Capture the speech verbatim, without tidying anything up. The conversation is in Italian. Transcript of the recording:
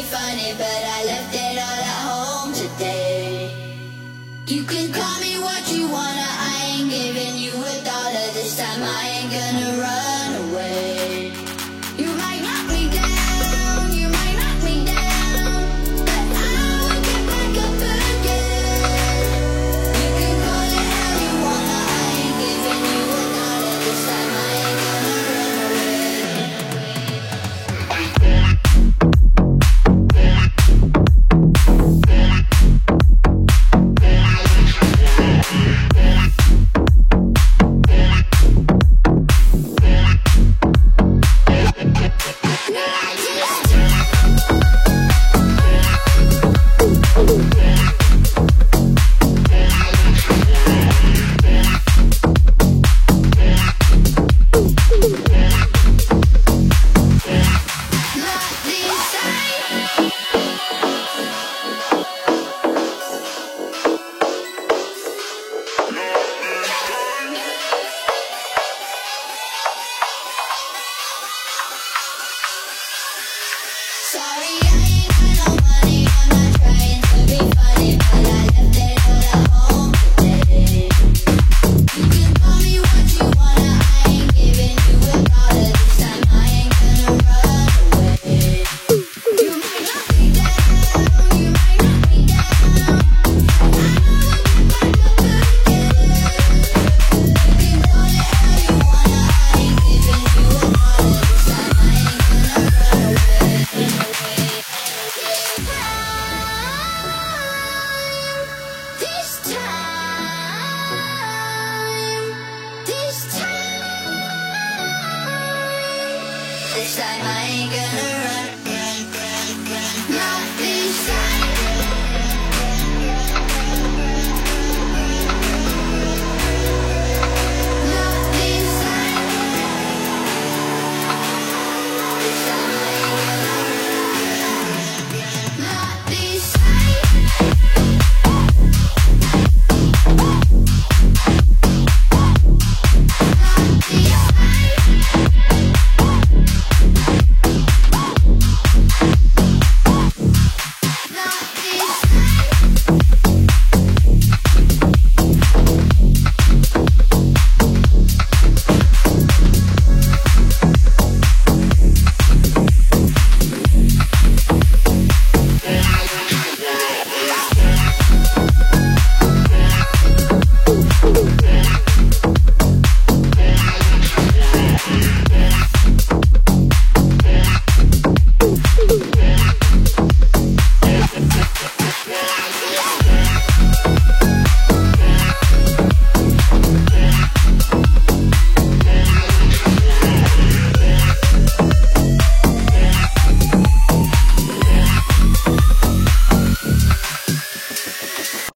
be funny, but I left it all at home today. You can call me what you wanna, I ain't giving you a dollar this time. I ain't gonna run away. You might knock me down, you might knock me down, but I will get back up again. You can call it how you wanna, I ain't giving you a dollar this time. I ain't gonna run away. Sorry, I ain't got no money, I'm not trying to be funny, but I left it all at home today. You can call me what you wanna, I ain't giving you a dollar this time. I ain't gonna run away. You might knock me down, you might knock me down, but I will get back up again. You can call it how you wanna, I ain't giving you a dollar this time. I ain't gonna run away. This time, this time, this time I ain't gonna run, run, run, run. Not this time.